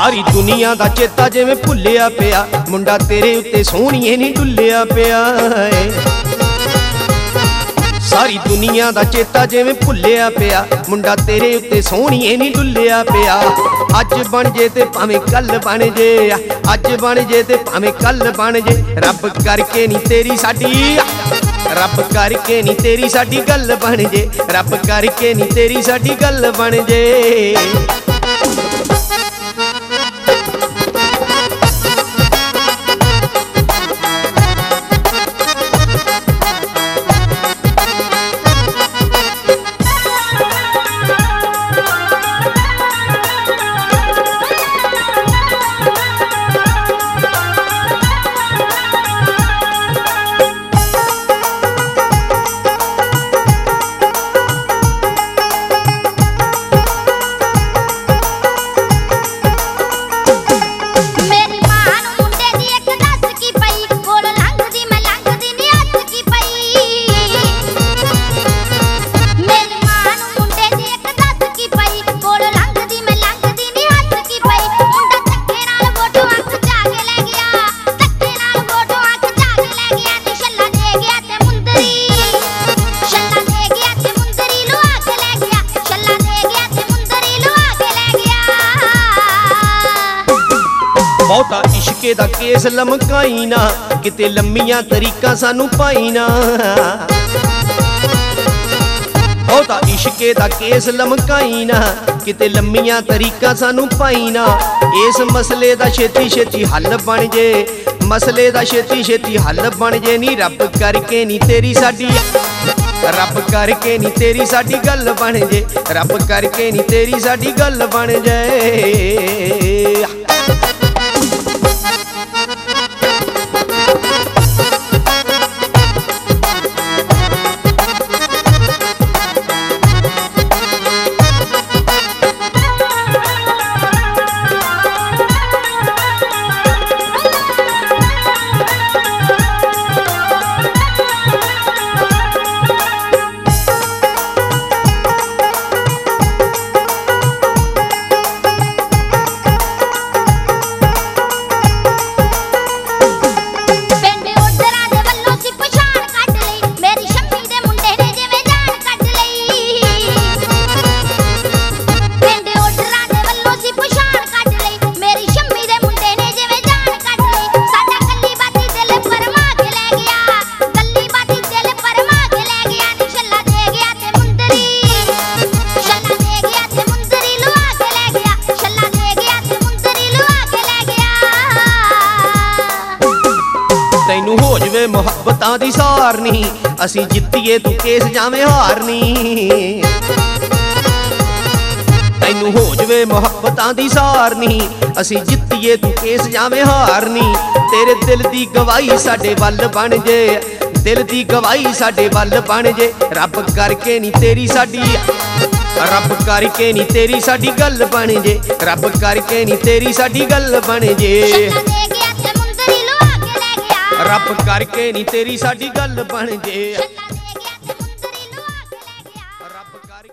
सारी दुनिया दा चेता जिवें भुल्लिया पिया, मुंडा तेरे उत्ते सोहणीए नी डुल्लिया पिया। सारी दुनिया दा चेता जिवें भुल्लिया पिया, मुंडा तेरे उत्ते सोहणीए नी डुल्लिया पिया। अज बन जे ते भावें कल बन जे, अज बन जे ते भावें कल बन जे, रब करके नी तेरी साडी, रब करके नी तेरी साडी गल बन जे, रब करके नी तेरी साडी गल बन जे। बहुता इश्के दा केस लमकाई ना, किते लम्मियां तरीका सानू पाई ना। बहुता इश्के दा केस लमकाई ना, किते लम्मियां तरीका सानू पाई ना। इस मसले दा छेती छेती हल बन जे, मसले दा छेती छेती हल बन जे नी, रब करके नी तेरी साडी, रब करके नी तेरी साडी गल बन जे, रब करके नी तेरी साडी गल बन जे। तैनू हो जवे मुहब्बतां दी सारनी, असीं जित्तीए तू केस जावें हारनी। तैनू हो जवे मुहब्बतां दी सारनी, असीं जित्तीए तू केस जावें हारनी। तेरे दिल दी गवाही साडे वल बन जे, दिल दी गवाही साडे वल बन जे, रब करके नी तेरी साडी, रब करके नी तेरी साडी गल बन जे, रब करके नी तेरी साडी गल बन जे। रब करके नी तेरी साडी गल बन जे।